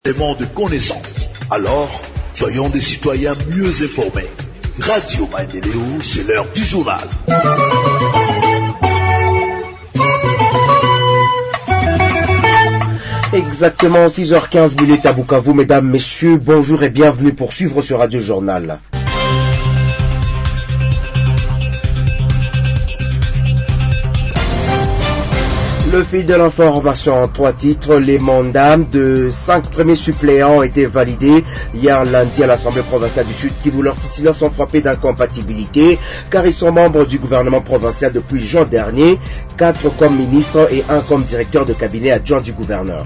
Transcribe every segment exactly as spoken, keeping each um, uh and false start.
De connaissances. Alors, soyons des citoyens mieux informés. Radio Maendeleo, c'est l'heure du journal. Exactement six heures quinze minutes à Bukavu, mesdames, messieurs, bonjour et bienvenue pour suivre ce Radio Journal. Le fil de l'information en trois titres, les mandats de cinq premiers suppléants ont été validés hier lundi à l'Assemblée provinciale du Sud Kivu. Leurs titulaires sont frappés d'incompatibilité car ils sont membres du gouvernement provincial depuis juin dernier, quatre comme ministres et un comme directeur de cabinet adjoint du gouverneur.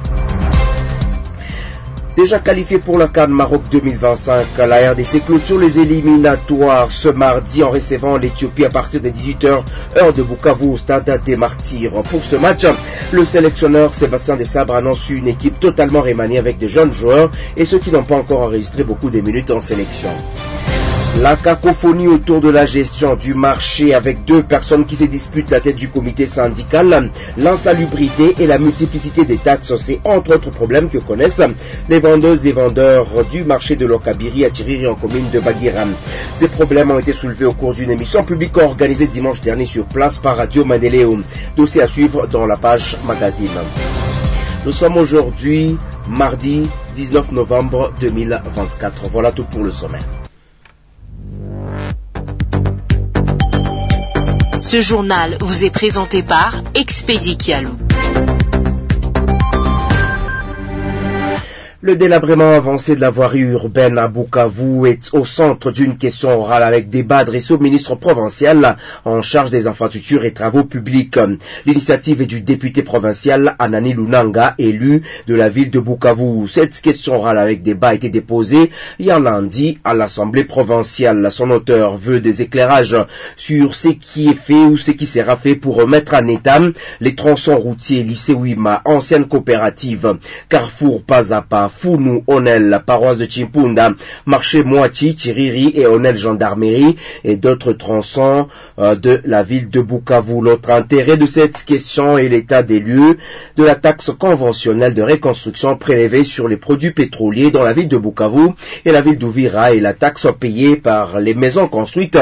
Déjà qualifié pour la CAN Maroc deux mille vingt-cinq, la R D C clôture les éliminatoires ce mardi en recevant l'Éthiopie à partir des dix-huit heures, heure de Bukavu au stade des Martyrs. Pour ce match, le sélectionneur Sébastien Desabre annonce une équipe totalement remaniée avec des jeunes joueurs et ceux qui n'ont pas encore enregistré beaucoup de minutes en sélection. La cacophonie autour de la gestion du marché avec deux personnes qui se disputent la tête du comité syndical, l'insalubrité et la multiplicité des taxes, c'est entre autres problèmes que connaissent les vendeuses et vendeurs du marché de Lokabiri à Tiriri en commune de Bagira. Ces problèmes ont été soulevés au cours d'une émission publique organisée dimanche dernier sur place par Radio Maendeleo. Dossier à suivre dans la page magazine. Nous sommes aujourd'hui mardi dix-neuf novembre deux mille vingt-quatre. Voilà tout pour le sommaire. Ce journal vous est présenté par Expédie Kialou. Le délabrement avancé de la voirie urbaine à Bukavu est au centre d'une question orale avec débat adressé au ministre provincial en charge des infrastructures et travaux publics. L'initiative est du député provincial Anani Lunanga, élu de la ville de Bukavu. Cette question orale avec débat a été déposée hier lundi à l'Assemblée provinciale. Son auteur veut des éclairages sur ce qui est fait ou ce qui sera fait pour remettre en état les tronçons routiers lycée Wima, ancienne coopérative, Carrefour pas à pas, Founou, Onel, la paroisse de Chimpunda, marché Moachi, Tiriri et Onel gendarmerie et d'autres tronçons euh, de la ville de Bukavu. L'autre intérêt de cette question est l'état des lieux de la taxe conventionnelle de reconstruction prélevée sur les produits pétroliers dans la ville de Bukavu et la ville d'Ouvira et la taxe payée par les maisons construites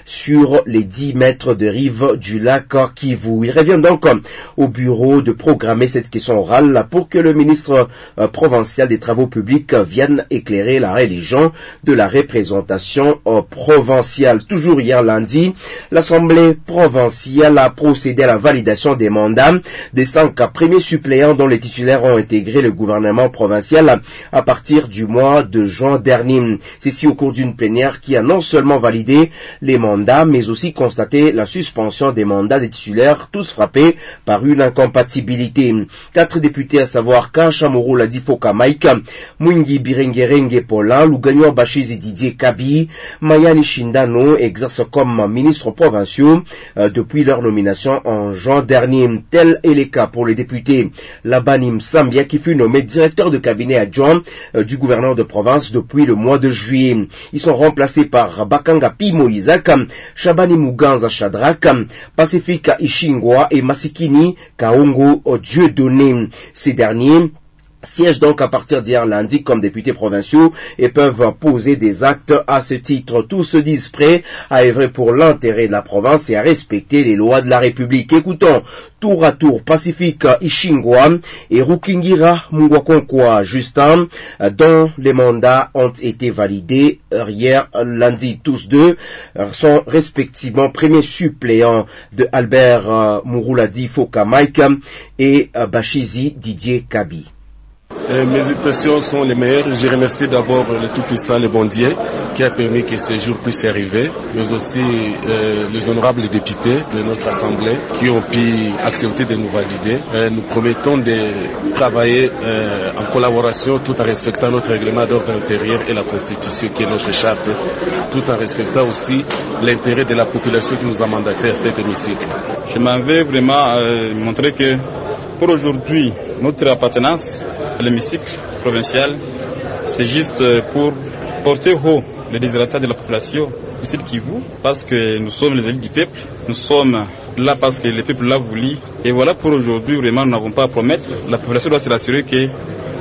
sur les dix mètres de rive du lac Kivu. Il revient donc au bureau de programmer cette question orale pour que le ministre euh, provincial des travaux publics viennent éclairer la religion de la représentation provinciale. Toujours hier lundi, l'Assemblée provinciale a procédé à la validation des mandats des cinq premiers suppléants dont les titulaires ont intégré le gouvernement provincial à partir du mois de juin dernier. Ceci au cours d'une plénière qui a non seulement validé les mandats, mais aussi constaté la suspension des mandats des titulaires, tous frappés par une incompatibilité. Quatre députés, à savoir Kanchamoro Ladifo Kamaika, Mwingi Birengerenge Paulin, Luganyo Bashizi Didier Kabi, Mayani Shindano exercent comme ministres provinciaux euh, depuis leur nomination en juin dernier. Tel est le cas pour les députés Labanim Sambia qui fut nommé directeur de cabinet adjoint euh, du gouverneur de province depuis le mois de juillet. Ils sont remplacés par Bakanga Pimo Isaac, Shabani Muganza Shadrach, Pacifica Ishingwa et Masikini Kaongo Dieudonné. Ces derniers siègent donc à partir d'hier lundi comme députés provinciaux et peuvent poser des actes à ce titre. Tous se disent prêts à œuvrer pour l'intérêt de la province et à respecter les lois de la République. Écoutons tour à tour Pacifique Ishingwa et Rukingira Mungwakonkwa Justin, dont les mandats ont été validés hier lundi. Tous deux sont respectivement premiers suppléants de Albert Mourouladi Foka Mike et Bashizi Didier Kabi. Euh, mes impressions sont les meilleures. Je remercie d'abord le Tout-Puissant, le bon Dieu, qui a permis que ce jour puisse arriver, mais aussi euh, les honorables députés de notre Assemblée qui ont pu accepter de nous valider. Euh, nous promettons de travailler euh, en collaboration tout en respectant notre règlement d'ordre intérieur et la Constitution qui est notre charte, tout en respectant aussi l'intérêt de la population qui nous a mandaté à cet hémicycle. Je m'en vais vraiment euh, montrer que pour aujourd'hui, notre appartenance à l'hémicycle provincial, c'est juste pour porter haut les désirata de la population du Sud Kivu, parce que nous sommes les élus du peuple, nous sommes là parce que le peuple l'a voulu. Et voilà, pour aujourd'hui, vraiment, nous n'avons pas à promettre. La population doit se rassurer que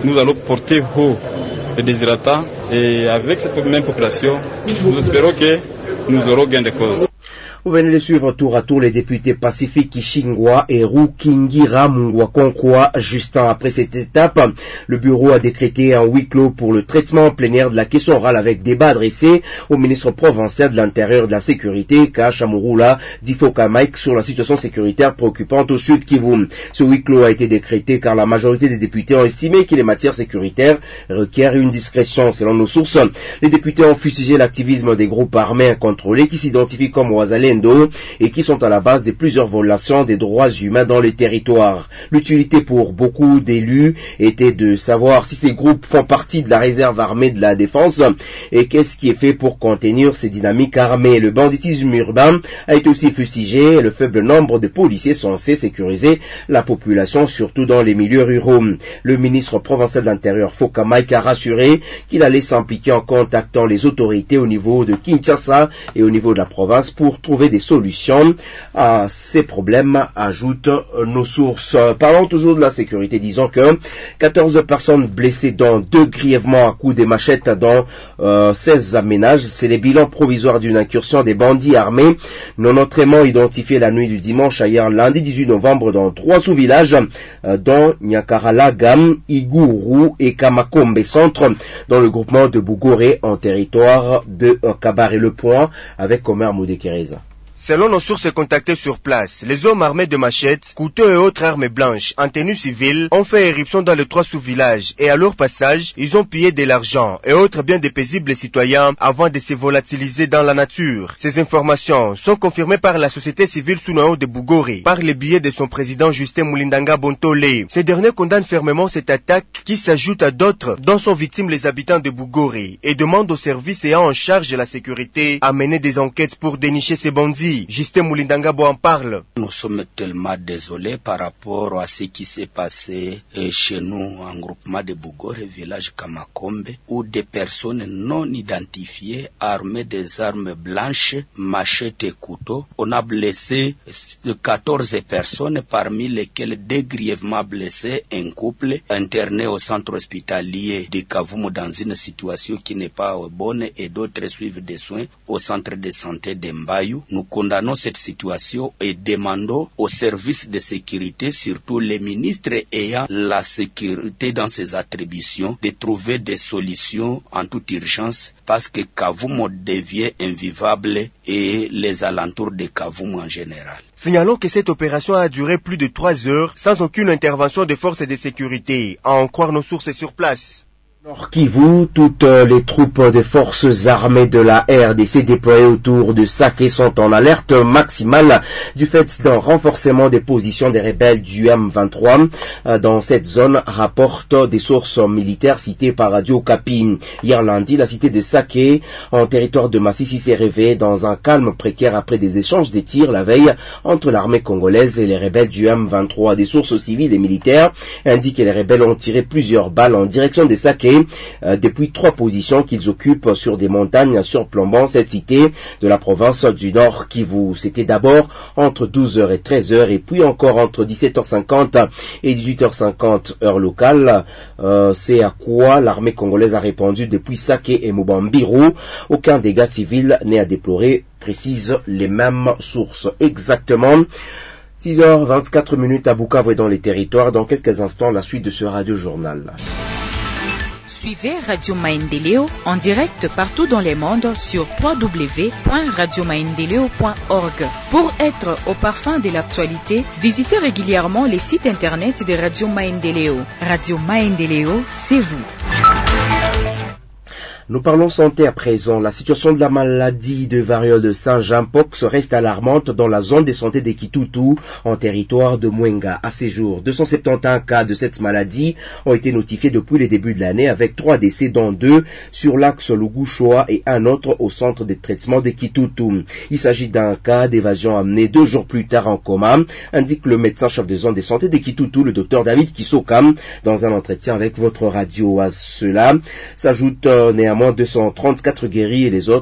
nous allons porter haut les déshydratats et avec cette même population, nous espérons que nous aurons gain de cause. Vous venez de suivre tour à tour les députés Pacifique Kishingwa et Rukingira Mungwakonkwa. Juste après cette étape, le bureau a décrété un huis clos pour le traitement en plein air de la question orale avec débat adressé au ministre provincial de l'Intérieur et de la Sécurité, Kashamurula Difoka Mike, sur la situation sécuritaire préoccupante au sud Kivu. Ce huis clos a été décrété car la majorité des députés ont estimé que les matières sécuritaires requièrent une discrétion. Selon nos sources, les députés ont fustigé l'activisme des groupes armés incontrôlés qui s'identifient comme Wazalendo et qui sont à la base de plusieurs violations des droits humains dans les territoires. L'utilité pour beaucoup d'élus était de savoir si ces groupes font partie de la réserve armée de la défense et qu'est-ce qui est fait pour contenir ces dynamiques armées. Le banditisme urbain a été aussi fustigé et le faible nombre de policiers censés sécuriser la population, surtout dans les milieux ruraux. Le ministre provincial de l'Intérieur, Foka Mike, a rassuré qu'il allait s'impliquer en contactant les autorités au niveau de Kinshasa et au niveau de la province pour trouver des solutions à ces problèmes, ajoutent nos sources. Parlons toujours de la sécurité, disons que quatorze personnes blessées, dont deux grièvement à coups de machettes dans euh, seize ménages. C'est les bilans provisoires d'une incursion des bandits armés non autrement identifiés la nuit du dimanche à hier lundi dix-huit novembre dans trois sous-villages euh, dont Nyakaralagam, Iguru et Kamakombe Centre dans le groupement de Bougoré en territoire de euh, Kabaré-le-Point avec Omer Moudekereza. Selon nos sources contactées sur place, les hommes armés de machettes, couteaux et autres armes blanches en tenue civile ont fait éruption dans les trois sous-villages et à leur passage, ils ont pillé de l'argent et autres biens des paisibles citoyens avant de se volatiliser dans la nature. Ces informations sont confirmées par la société civile sous nom de Bougoré, par les billets de son président Justin Mulindanga Bontole. Ces derniers condamnent fermement cette attaque qui s'ajoute à d'autres dont sont victimes les habitants de Bougoré et demandent aux services ayant en charge de la sécurité à mener des enquêtes pour dénicher ces bandits. Justin Mulindangabo en parle. Nous sommes tellement désolés par rapport à ce qui s'est passé chez nous en groupement de Bougoré, village Kamakombe, où des personnes non identifiées, armées des armes blanches, machettes et couteaux, on a blessé quatorze personnes, parmi lesquelles deux grièvement blessés, un couple interné au centre hospitalier de Kavumu dans une situation qui n'est pas bonne et d'autres suivent des soins au centre de santé de Mbayou. Nous condamnons cette situation et demandons aux services de sécurité, surtout les ministres ayant la sécurité dans ses attributions, de trouver des solutions en toute urgence parce que Kavumu devient invivable et les alentours de Kavumu en général. Signalons que cette opération a duré plus de trois heures sans aucune intervention des forces de sécurité, à en croire nos sources sur place. Nord Kivu, toutes les troupes des forces armées de la R D C déployées autour de Saké sont en alerte maximale du fait d'un renforcement des positions des rebelles du M vingt-trois dans cette zone, rapportent des sources militaires citées par Radio Okapi. Hier lundi, la cité de Saké, en territoire de Massissi, s'est réveillée dans un calme précaire après des échanges de tirs la veille entre l'armée congolaise et les rebelles du M vingt-trois. Des sources civiles et militaires indiquent que les rebelles ont tiré plusieurs balles en direction de Saké Euh, depuis trois positions qu'ils occupent sur des montagnes surplombant cette cité de la province du Nord Kivu. C'était d'abord entre douze heures et treize heures et puis encore entre dix-sept heures cinquante et dix-huit heures cinquante heure locale. Euh, c'est à quoi l'armée congolaise a répondu depuis Saké et Mubambiru. Aucun dégât civil n'est à déplorer, précisent les mêmes sources. Exactement six heures vingt-quatre minutes à Bukavu et dans les territoires. Dans quelques instants, la suite de ce radio-journal. Suivez Radio Maendeleo en direct partout dans le monde sur w w w point radio maendeleo point org. Pour être au parfum de l'actualité, visitez régulièrement les sites internet de Radio Maendeleo. Radio Maendeleo, c'est vous. Nous parlons santé à présent. La situation de la maladie de variole de Saint-Jean-Pox reste alarmante dans la zone de santé de Kitutu, en territoire de Mwenga. À ces jours, deux cent soixante-quinze cas de cette maladie ont été notifiés depuis le début de l'année, avec trois décès, dont deux sur l'axe Luguchoa et un autre au centre de traitement de Kitutu. Il s'agit d'un cas d'évasion amené deux jours plus tard en coma, indique le médecin-chef de zone de santé de Kitutu, le docteur David Kisokam, dans un entretien avec votre radio. À cela s'ajoute euh, néanmoins deux cent trente-quatre guéris et les autres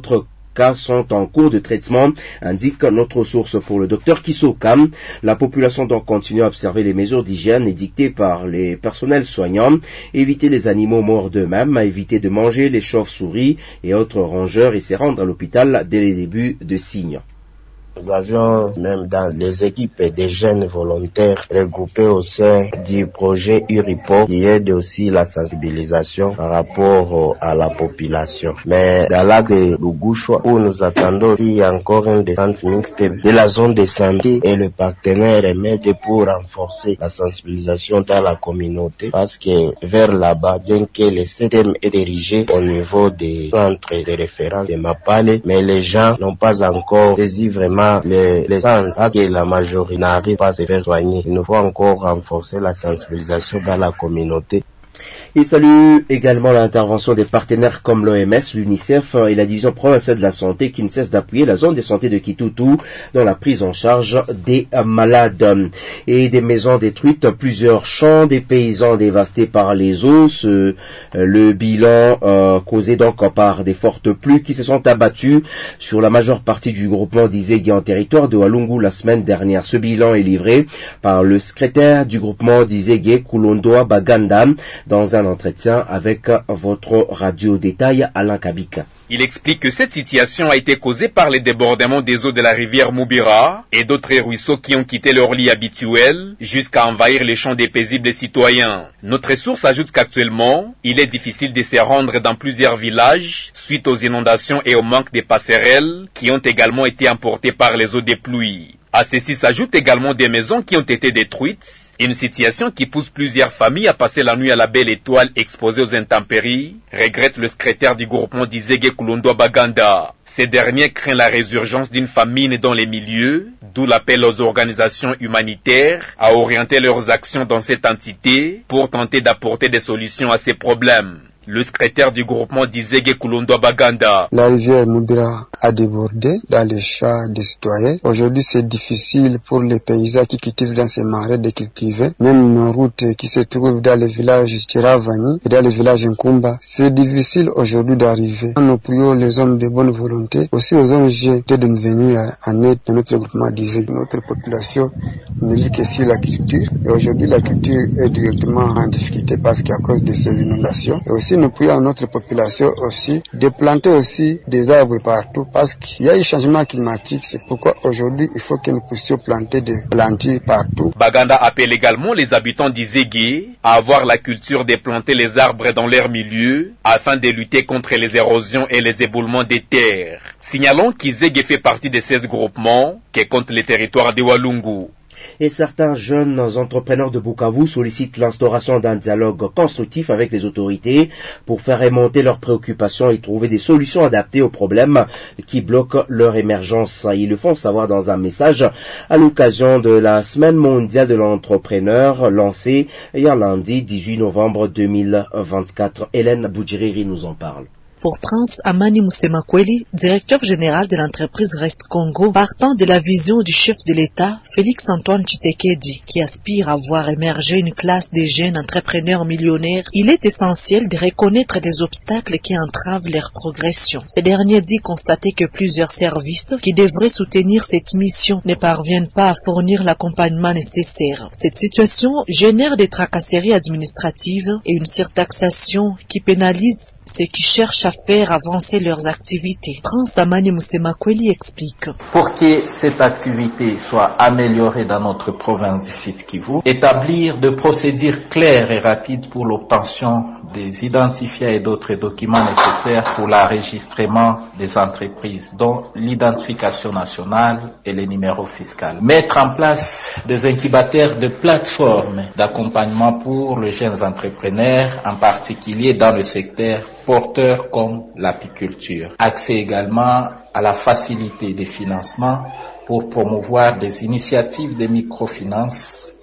cas sont en cours de traitement, indique notre source pour le docteur Kisokam. La population doit continuer à observer les mesures d'hygiène édictées par les personnels soignants, éviter les animaux morts d'eux-mêmes, éviter de manger les chauves-souris et autres rongeurs et se rendre à l'hôpital dès les débuts de signes. Nous avions même dans les équipes des jeunes volontaires regroupés au sein du projet URIPO qui aide aussi la sensibilisation par rapport à la population. Mais dans l'acte de Lugouchwa où nous attendons aussi encore une descente mixte de la zone de santé et le partenaire M E D pour renforcer la sensibilisation dans la communauté parce que vers là-bas, bien que le système est dirigé au niveau des centres de référence de Mapale, mais les gens n'ont pas encore saisi vraiment les, les centres que la majorité n'arrive pas à se faire soigner. Il nous faut encore renforcer la sensibilisation dans la communauté. Il salue également l'intervention des partenaires comme l'O M S, l'UNICEF et la division provinciale de la santé qui ne cesse d'appuyer la zone de santé de Kitutu dans la prise en charge des malades. Et des maisons détruites, plusieurs champs, des paysans dévastés par les eaux, ce, le bilan euh, causé donc par des fortes pluies qui se sont abattues sur la majeure partie du groupement d'Izégué en territoire de Walungu la semaine dernière. Ce bilan est livré par le secrétaire du groupement d'Izégué, Kulondoa Baganda, dans un entretien avec votre radio détail Alain Kabika. Il explique que cette situation a été causée par les débordements des eaux de la rivière Moubira et d'autres ruisseaux qui ont quitté leur lit habituel jusqu'à envahir les champs des paisibles citoyens. Notre source ajoute qu'actuellement, il est difficile de se rendre dans plusieurs villages suite aux inondations et au manque de passerelles qui ont également été emportées par les eaux des pluies. À ceci s'ajoutent également des maisons qui ont été détruites. Une situation qui pousse plusieurs familles à passer la nuit à la belle étoile exposée aux intempéries, regrette le secrétaire du groupement d'Izégué Kulondoa Baganda. Ces derniers craignent la résurgence d'une famine dans les milieux, d'où l'appel aux organisations humanitaires à orienter leurs actions dans cette entité pour tenter d'apporter des solutions à ces problèmes. Le secrétaire du groupement d'Izégué Kulondoa Baganda. La rivière Moubira a débordé dans les champs des citoyens. Aujourd'hui, c'est difficile pour les paysans qui cultivent dans ces marais de cultiver. Même nos routes qui se trouvent dans les villages Tiravani et dans les villages Nkumba, c'est difficile aujourd'hui d'arriver. Nous prions les hommes de bonne volonté, aussi aux O N G de nous venir en aide de notre groupement d'Izégué. Notre population ne vit que sur la culture. Et aujourd'hui, la culture est directement en difficulté parce qu'à cause de ces inondations. Et aussi, nous prions à notre population aussi de planter aussi des arbres partout parce qu'il y a un changement climatique. C'est pourquoi aujourd'hui il faut que nous puissions planter des plantiers partout. Baganda appelle également les habitants d'Izégué à avoir la culture de planter les arbres dans leur milieu afin de lutter contre les érosions et les éboulements des terres. Signalons qu'Izégué fait partie de seize groupements qui comptent les territoires de Walungu. Et certains jeunes entrepreneurs de Bukavu sollicitent l'instauration d'un dialogue constructif avec les autorités pour faire remonter leurs préoccupations et trouver des solutions adaptées aux problèmes qui bloquent leur émergence. Ils le font savoir dans un message à l'occasion de la Semaine mondiale de l'entrepreneur lancée hier lundi dix-huit novembre deux mille vingt-quatre. Hélène Boudjiriri nous en parle. Pour Prince Amani Moussemakweli, directeur général de l'entreprise Rest Congo, partant de la vision du chef de l'État, Félix-Antoine Tshisekedi, qui aspire à voir émerger une classe de jeunes entrepreneurs millionnaires, il est essentiel de reconnaître des obstacles qui entravent leur progression. Ce dernier dit constater que plusieurs services qui devraient soutenir cette mission ne parviennent pas à fournir l'accompagnement nécessaire. Cette situation génère des tracasseries administratives et une surtaxation qui pénalise ceux qui cherchent à faire avancer leurs activités. Prince Amani Moussemakweli explique. Pour que cette activité soit améliorée dans notre province du Sud Kivu, établir de procédures claires et rapides pour l'obtention des identifiants et d'autres documents nécessaires pour l'enregistrement des entreprises, dont l'identification nationale et les numéros fiscaux. Mettre en place des incubateurs de plateformes d'accompagnement pour les jeunes entrepreneurs, en particulier dans le secteur porteur comme l'apiculture. Accès également à la facilité des financements pour promouvoir des initiatives de microfinance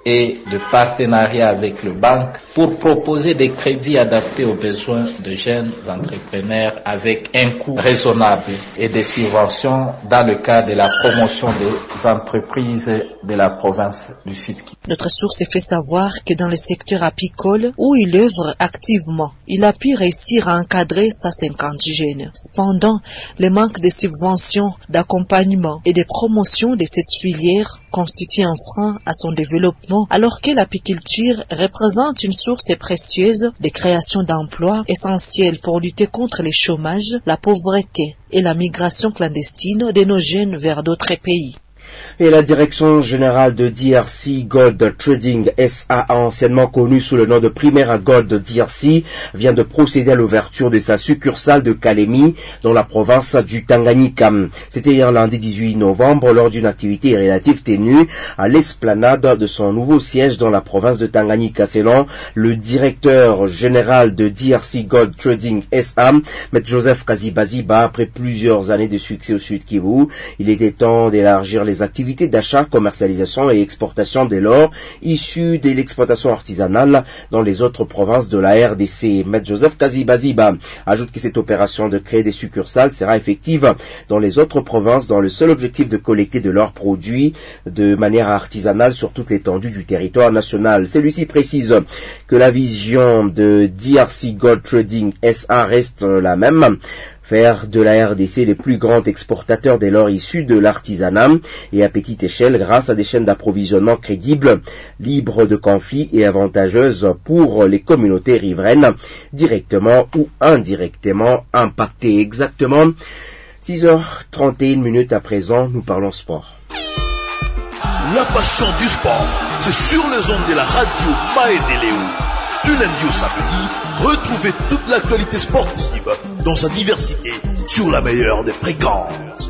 et de partenariat avec le banque pour proposer des crédits adaptés aux besoins de jeunes entrepreneurs avec un coût raisonnable et des subventions dans le cadre de la promotion des entreprises de la province du Sud Kivu. Notre source fait savoir que dans le secteur apicole où il œuvre activement, il a pu réussir à encadrer cent cinquante jeunes. Cependant, le manque de subventions, d'accompagnement et de promotion de cette filière constitue un frein à son développement, alors que l'apiculture représente une source précieuse de création d'emplois essentielle pour lutter contre le chômage, la pauvreté et la migration clandestine de nos jeunes vers d'autres pays. Et la direction générale de D R C Gold Trading S A, anciennement connue sous le nom de Primera Gold D R C, vient de procéder à l'ouverture de sa succursale de Kalemi dans la province du Tanganyika. C'était hier lundi dix-huit novembre lors d'une activité relative tenue à l'esplanade de son nouveau siège dans la province de Tanganyika. Selon le directeur général de D R C Gold Trading S A, M. Joseph Kazibaziba, après plusieurs années de succès au Sud Kivu, il était temps d'élargir les activités d'achat, commercialisation et exportation de l'or issu de l'exploitation artisanale dans les autres provinces de la R D C. M. Joseph Kazibaziba ajoute que cette opération de créer des succursales sera effective dans les autres provinces dans le seul objectif de collecter de l'or produit de manière artisanale sur toute l'étendue du territoire national. Celui-ci précise que la vision de D R C Gold Trading S A reste la même: faire de la R D C les plus grands exportateurs de l'or issu de l'artisanat et à petite échelle grâce à des chaînes d'approvisionnement crédibles, libres de conflits et avantageuses pour les communautés riveraines, directement ou indirectement impactées. Exactement six heures trente et une minutes à présent, nous parlons sport. La passion du sport, c'est sur les ondes de la radio Maendeleo. Du lundi au samedi, retrouvez toute l'actualité sportive dans sa diversité sur la meilleure des fréquences.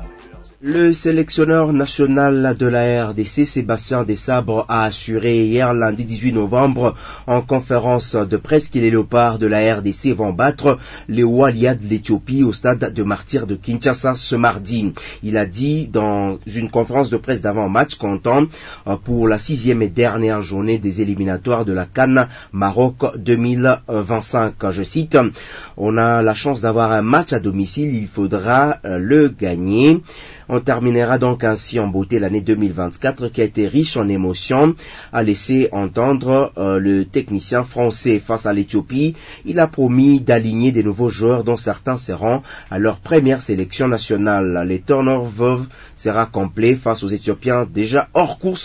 Le sélectionneur national de la R D C, Sébastien Desabre, a assuré hier lundi dix-huit novembre en conférence de presse que les léopards de la R D C vont battre les Walia de l'Éthiopie au stade de Martyrs de Kinshasa ce mardi. Il a dit dans une conférence de presse d'avant-match comptant pour la sixième et dernière journée des éliminatoires de la CAN Maroc deux mille vingt-cinq. Je cite: on a la chance d'avoir un match à domicile, il faudra le gagner. On terminera donc ainsi en beauté l'année deux mille vingt-quatre qui a été riche en émotions, a laissé entendre euh, le technicien français. Face à l'Éthiopie, il a promis d'aligner des nouveaux joueurs dont certains seront à leur première sélection nationale. Les turnover sera complet face aux Éthiopiens déjà hors course.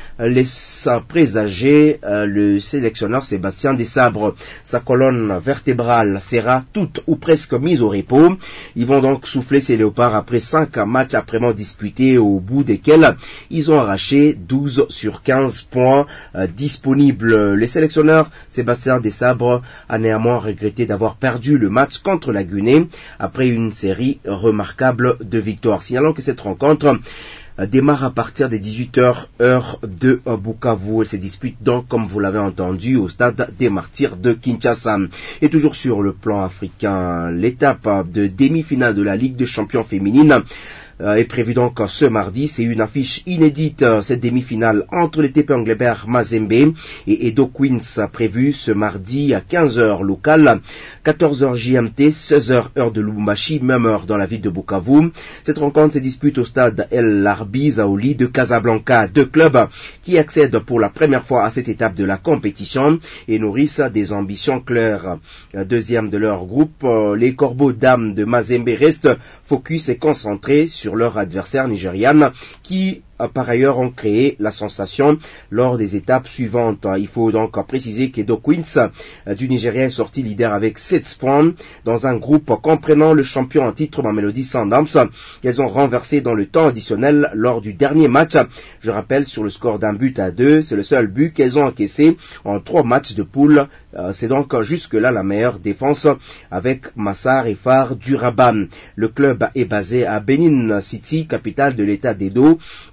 Laisse présager euh, le sélectionneur Sébastien Desabre. Sa colonne vertébrale sera toute ou presque mise au repos. Ils vont donc souffler ces léopards après cinq matchs âprement disputés, au bout desquels ils ont arraché douze sur quinze points euh, disponibles. Le sélectionneur Sébastien Desabre a néanmoins regretté d'avoir perdu le match contre la Guinée après une série remarquable de victoires. Signalons que cette rencontre démarre à partir des dix-huit heures heure de Bukavu. Elle se dispute donc, comme vous l'avez entendu, au stade des Martyrs de Kinshasa. Et toujours sur le plan africain, l'étape de demi-finale de la Ligue des champions féminine Euh, est prévu donc ce mardi. C'est une affiche inédite, euh, cette demi-finale entre les T P Englebert Mazembe et Edo Queens, prévue ce mardi à quinze heures locale, quatorze heures G M T, seize heures heure de Lubumbashi, même heure dans la ville de Bukavu. Cette rencontre se dispute au stade El Larbi Zaoli de Casablanca. Deux clubs qui accèdent pour la première fois à cette étape de la compétition et nourrissent des ambitions claires. Deuxième de leur groupe, euh, les Corbeaux Dames de Mazembe restent focus et concentrés sur sur leur adversaire nigériane qui par ailleurs ont créé la sensation lors des étapes suivantes. Il faut donc préciser qu'Edo Queens du Nigeria est sorti leader avec sept points dans un groupe comprenant le champion en titre Mamelodi Sundowns. Elles ont renversé dans le temps additionnel lors du dernier match. Je rappelle, sur le score d'un but à deux, c'est le seul but qu'elles ont encaissé en trois matchs de poule. C'est donc jusque-là la meilleure défense avec Massar et Phare du Rabat. Le club est basé à Benin City, capitale de l'état d'Edo, au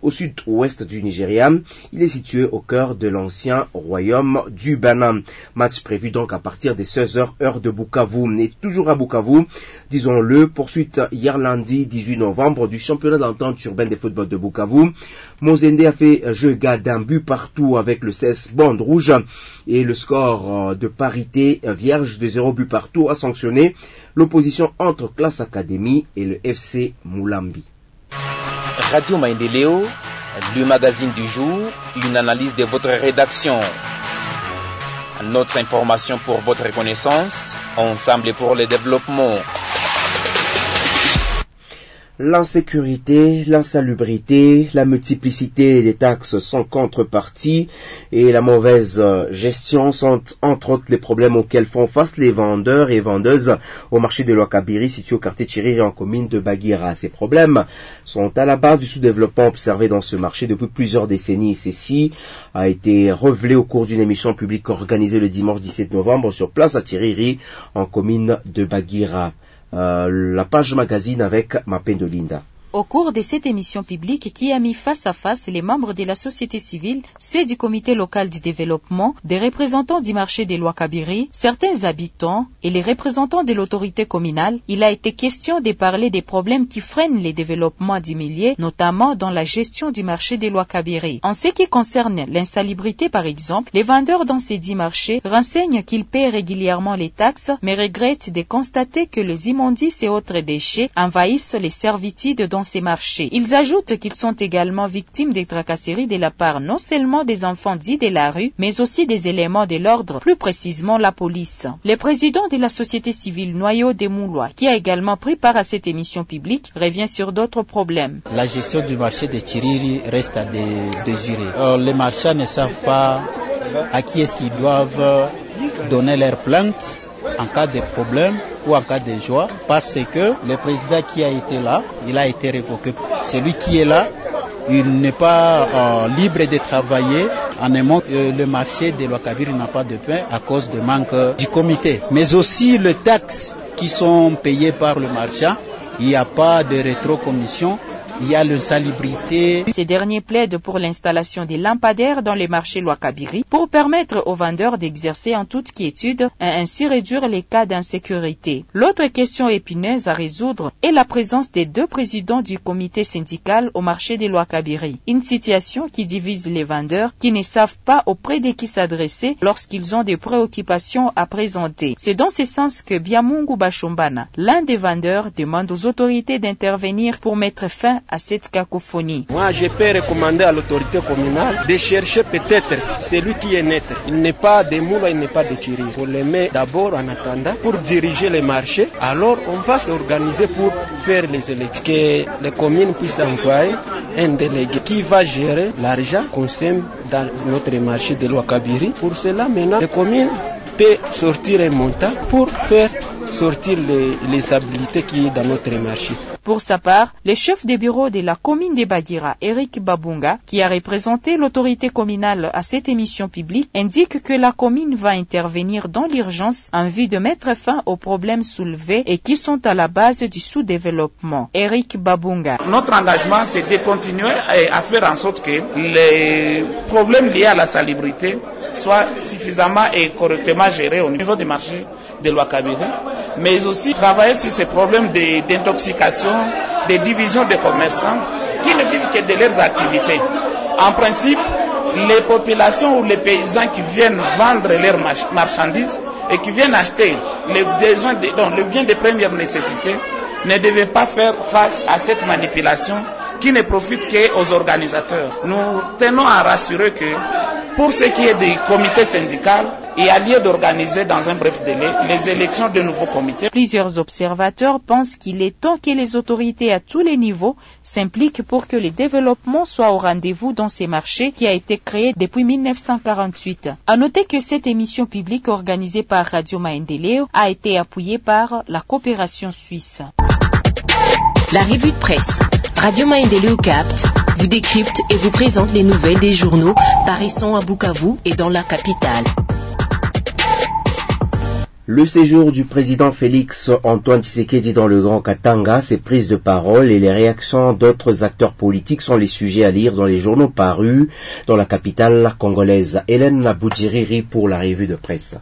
au sud-ouest du Nigeria. Il est situé au cœur de l'ancien royaume du Bénin. Match prévu donc à partir des seize heures heure de Bukavu. Et toujours à Bukavu, disons-le, poursuite hier lundi dix-huit novembre du championnat d'entente urbaine de football de Bukavu. Mozende a fait jeu égal d'un but partout avec le C S Bande Rouge et le score de parité vierge de zéro but partout a sanctionné l'opposition entre Classe Académie et le F C Moulambi. Radio Maendeleo, le magazine du jour, une analyse de votre rédaction. Notre information pour votre connaissance, ensemble pour le développement. L'insécurité, l'insalubrité, la multiplicité des taxes sans contrepartie et la mauvaise gestion sont entre autres les problèmes auxquels font face les vendeurs et vendeuses au marché de Louakabiri situé au quartier Chiriri en commune de Bagira. Ces problèmes sont à la base du sous-développement observé dans ce marché depuis plusieurs décennies. Ceci a été révélé au cours d'une émission publique organisée le dimanche dix-sept novembre sur place à Chiriri en commune de Bagira. Euh, la page magazine avec Mapendo Linda. Au cours de cette émission publique qui a mis face à face les membres de la société civile, ceux du comité local du développement, des représentants du marché des Louakabiri, certains habitants et les représentants de l'autorité communale, il a été question de parler des problèmes qui freinent les développements du milieu, notamment dans la gestion du marché des Louakabiri. En ce qui concerne l'insalubrité par exemple, les vendeurs dans ces dix marchés renseignent qu'ils paient régulièrement les taxes, mais regrettent de constater que les immondices et autres déchets envahissent les servitudes dans ces marchés. Ils ajoutent qu'ils sont également victimes des tracasseries de la part non seulement des enfants dits de la rue, mais aussi des éléments de l'ordre, plus précisément la police. Le président de la société civile Noyau de Moulois, qui a également pris part à cette émission publique, revient sur d'autres problèmes. La gestion du marché de Chiriri reste à désirer. Euh, les marchands ne savent pas à qui est-ce qu'ils doivent donner leurs plaintes en cas de problème ou en cas de joie, parce que le président qui a été là, il a été révoqué. Celui qui est là, il n'est pas euh, libre de travailler. En un mot, euh, le marché de Louakabiri n'a pas de pain à cause du manque euh, du comité. Mais aussi les taxes qui sont payées par le marchand, il n'y a pas de rétrocommission. Il y a l'insalubrité. Ces derniers plaident pour l'installation des lampadaires dans les marchés Louakabiri pour permettre aux vendeurs d'exercer en toute quiétude et ainsi réduire les cas d'insécurité. L'autre question épineuse à résoudre est la présence des deux présidents du comité syndical au marché des Louakabiri. Une situation qui divise les vendeurs qui ne savent pas auprès de qui s'adresser lorsqu'ils ont des préoccupations à présenter. C'est dans ce sens que Biamungu Bashombana, l'un des vendeurs, demande aux autorités d'intervenir pour mettre fin à cette cacophonie. Moi, je peux recommander à l'autorité communale de chercher peut-être celui qui est net. Il n'est pas de Moula, il n'est pas de Chiriri. On le met d'abord en attendant pour diriger les marchés. Alors, on va s'organiser pour faire les élections. Que les communes puissent envoyer un délégué qui va gérer l'argent qu'on sème dans notre marché de Louakabiri. Pour cela, maintenant, les communes peuvent sortir un montant pour faire sortir les, les habilités qui sont dans notre marché. Pour sa part, le chef de bureau de la commune de Bagira, Eric Babunga, qui a représenté l'autorité communale à cette émission publique, indique que la commune va intervenir dans l'urgence en vue de mettre fin aux problèmes soulevés et qui sont à la base du sous-développement. Eric Babunga. Notre engagement, c'est de continuer à faire en sorte que les problèmes liés à la salubrité soient suffisamment et correctement gérés au niveau des marchés de Louakabiri, mais aussi travailler sur ces problèmes de, d'intoxication, de division des commerçants qui ne vivent que de leurs activités. En principe, les populations ou les paysans qui viennent vendre leurs marchandises et qui viennent acheter les besoins, de, donc, les biens de première nécessité ne devaient pas faire face à cette manipulation qui ne profite qu'aux organisateurs. Nous tenons à rassurer que pour ce qui est du comité syndical, il y a lieu d'organiser dans un bref délai les élections de nouveaux comités. Plusieurs observateurs pensent qu'il est temps que les autorités à tous les niveaux s'impliquent pour que le développement soit au rendez-vous dans ces marchés qui a été créé depuis mille neuf cent quarante-huit. À noter que cette émission publique organisée par Radio Maendeleo a été appuyée par la coopération suisse. La revue de presse. Radio Maendeleo capte, vous décrypte et vous présente les nouvelles des journaux paraissant à Bukavu et dans la capitale. Le séjour du président Félix Antoine Tshisekedi dans le Grand Katanga, ses prises de parole et les réactions d'autres acteurs politiques sont les sujets à lire dans les journaux parus dans la capitale congolaise. Hélène Boudjiriri pour la revue de presse.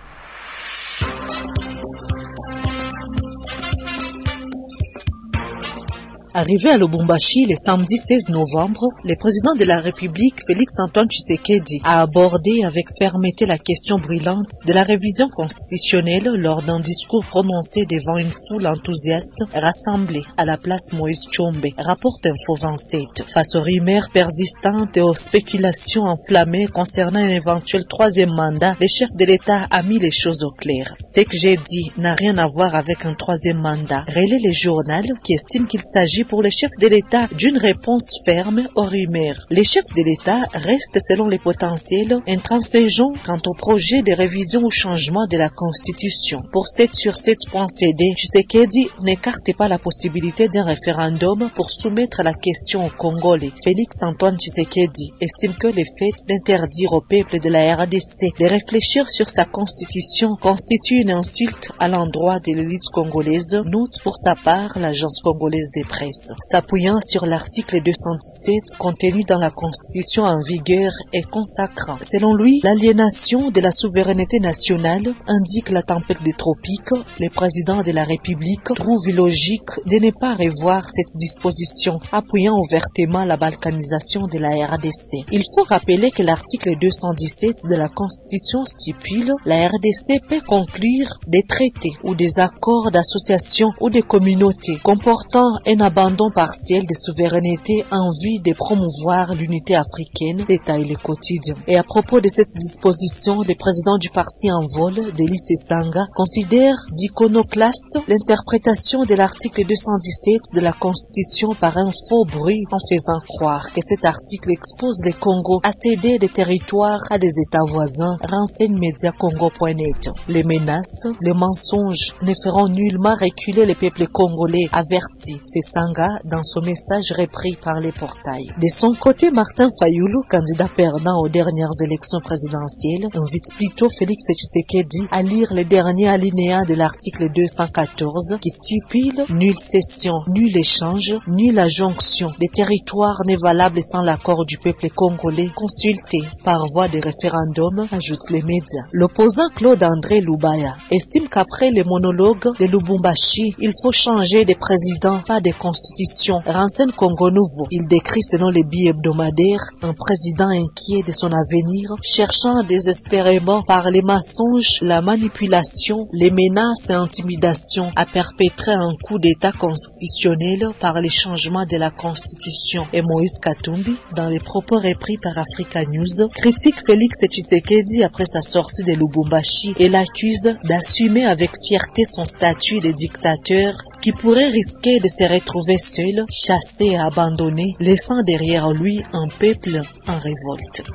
Arrivé à Lubumbashi le samedi seize novembre, le président de la République, Félix Antoine Tshisekedi, a abordé avec fermeté la question brûlante de la révision constitutionnelle lors d'un discours prononcé devant une foule enthousiaste rassemblée à la place Moïse Tchombe, rapporte Info vingt-sept. Face aux rumeurs persistantes et aux spéculations enflammées concernant un éventuel troisième mandat, le chef de l'État a mis les choses au clair. Ce que j'ai dit n'a rien à voir avec un troisième mandat. Relaie le journal qui estime qu'il s'agit pour le chef de l'État d'une réponse ferme aux rumeurs. Les chefs de l'État restent selon les potentiels intransigeants quant au projet de révision ou changement de la Constitution. Pour sept sur sept points cédés, Tshisekedi n'écarte pas la possibilité d'un référendum pour soumettre la question aux Congolais. Félix Antoine Tshisekedi estime que le fait d'interdire au peuple de la R D C de réfléchir sur sa Constitution constitue une insulte à l'endroit de l'élite congolaise, note pour sa part l'agence congolaise des presse. S'appuyant sur l'article deux cent dix-sept contenu dans la Constitution en vigueur et consacrant, selon lui, l'aliénation de la souveraineté nationale, indique la tempête des tropiques, le président de la République trouve logique de ne pas revoir cette disposition, appuyant ouvertement la balkanisation de la R D C. Il faut rappeler que l'article deux cent dix-sept de la Constitution stipule la R D C peut conclure des traités ou des accords d'association ou de communauté comportant un abandon partiel de souveraineté en vue de promouvoir l'unité africaine, détaille le quotidien. Et à propos de cette disposition, le président du parti en vol, Delis Estanga, considère d'iconoclaste l'interprétation de l'article deux cent dix-sept de la Constitution par un faux bruit en faisant croire que cet article expose le Congo à céder des territoires à des États voisins, renseigne mediacongo point net. Les menaces, les mensonges ne feront nullement reculer le peuple congolais, averti Sanga dans son message repris par les portails. De son côté, Martin Fayulu, candidat perdant aux dernières élections présidentielles, invite plutôt Félix Tshisekedi à lire les derniers alinéas de l'article deux cent quatorze qui stipule nulle cession, nul échange, nulle adjonction des territoires n'est valable sans l'accord du peuple congolais consulté par voie de référendum, ajoutent les médias. L'opposant Claude-André Lubaya estime qu'après le monologue de Lubumbashi, il faut changer de président, pas de constitution. Renseigne Congo Nouveau. Il décrit selon les billets hebdomadaires un président inquiet de son avenir, cherchant désespérément par les mensonges, la manipulation, les menaces et intimidations à perpétrer un coup d'état constitutionnel par les changements de la constitution. Et Moïse Katumbi, dans les propos repris par Africa News, critique Félix Tshisekedi après sa sortie de Lubumbashi et l'accuse d'assumer avec fierté son statut de dictateur qui pourrait risquer de se retrouver seul, chassé et abandonné, laissant derrière lui un peuple en révolte.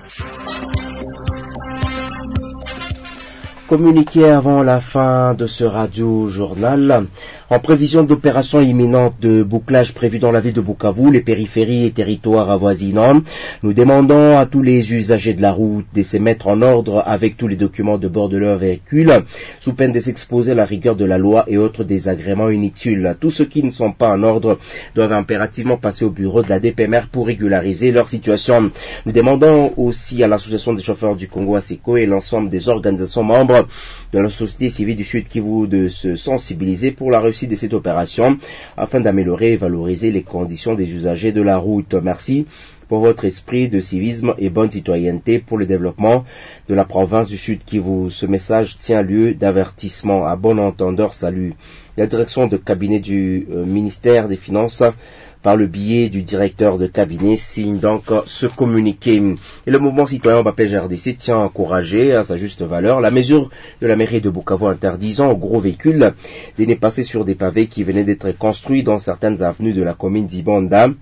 Communiqué avant la fin de ce radio-journal, en prévision d'opérations imminentes de bouclage prévues dans la ville de Bukavu, les périphéries et territoires avoisinants, nous demandons à tous les usagers de la route de se mettre en ordre avec tous les documents de bord de leur véhicule, sous peine de s'exposer à la rigueur de la loi et autres désagréments inutiles. Tous ceux qui ne sont pas en ordre doivent impérativement passer au bureau de la D P M R pour régulariser leur situation. Nous demandons aussi à l'Association des chauffeurs du Congo, ASECO, et l'ensemble des organisations membres de la société civile du Sud Kivu de se sensibiliser pour la réussite de cette opération afin d'améliorer et valoriser les conditions des usagers de la route. Merci pour votre esprit de civisme et bonne citoyenneté pour le développement de la province du Sud Kivu. Ce message tient lieu d'avertissement. À bon entendeur, salut. La direction de cabinet du euh, ministère des Finances par le biais du directeur de cabinet signe donc ce communiqué. Et le mouvement citoyen Bapège R D C tient à encourager à sa juste valeur la mesure de la mairie de Bukavu interdisant aux gros véhicules de ne passer sur des pavés qui venaient d'être construits dans certaines avenues de la commune d'Ibanda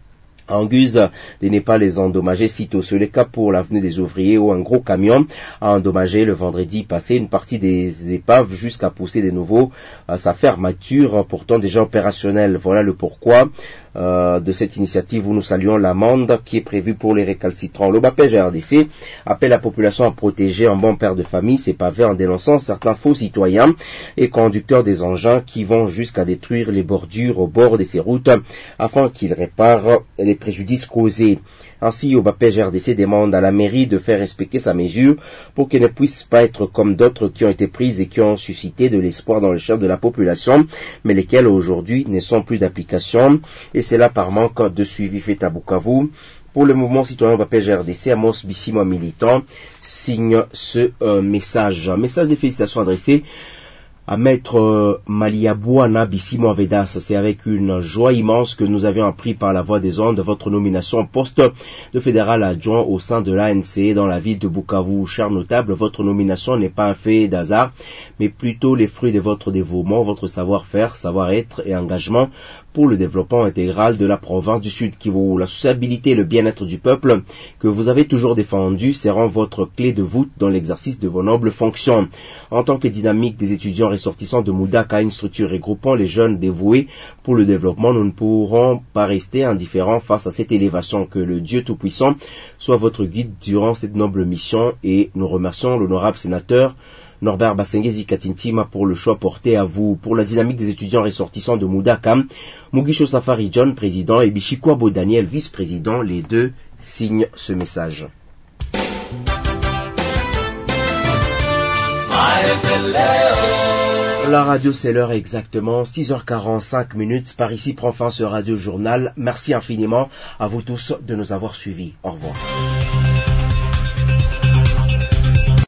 Angus de ne pas les endommager sitôt. C'est le cas pour l'avenue des ouvriers où un gros camion a endommagé le vendredi passé une partie des épaves jusqu'à pousser de nouveau à sa fermeture, pourtant déjà opérationnelle. Voilà le pourquoi euh, de cette initiative où nous saluons l'amende qui est prévue pour les récalcitrants. Le B A P E G R D C appelle la population à protéger un bon père de famille ces pavés en dénonçant certains faux citoyens et conducteurs des engins qui vont jusqu'à détruire les bordures au bord de ces routes afin qu'ils réparent les préjudices causés. Ainsi, au B A P E G R D C demande à la mairie de faire respecter sa mesure pour qu'elle ne puisse pas être comme d'autres qui ont été prises et qui ont suscité de l'espoir dans le chef de la population, mais lesquelles aujourd'hui ne sont plus d'application, et c'est là par manque de suivi fait à Bukavu. Pour le mouvement citoyen B A P E G R D C, Amos Bissimo, militant, signe ce euh, message. Message de félicitations adressé à Maître euh, Maliabouana Bissimo Avedas. C'est avec une joie immense que nous avions appris par la voix des ondes votre nomination au poste de fédéral adjoint au sein de l'A N C dans la ville de Bukavu. Cher notable, votre nomination n'est pas un fait d'hasard, mais plutôt les fruits de votre dévouement, votre savoir-faire, savoir-être et engagement pour le développement intégral de la province du Sud Kivu. La sociabilité et le bien-être du peuple que vous avez toujours défendu seront votre clé de voûte dans l'exercice de vos nobles fonctions. En tant que dynamique des étudiants ressortissants de Moudaka, une structure regroupant les jeunes dévoués pour le développement, nous ne pourrons pas rester indifférents face à cette élévation. Que le Dieu Tout-Puissant soit votre guide durant cette noble mission, et nous remercions l'honorable sénateur Norbert Basengezi Katintima pour le choix porté à vous. Pour la dynamique des étudiants ressortissants de Moudaka, Mugisho Safari John, président, et Bichikwabo Daniel, vice-président, les deux signent ce message. La radio, c'est l'heure exactement, six heures quarante-cinq minutes. Par ici prend fin ce radio journal. Merci infiniment à vous tous de nous avoir suivis. Au revoir.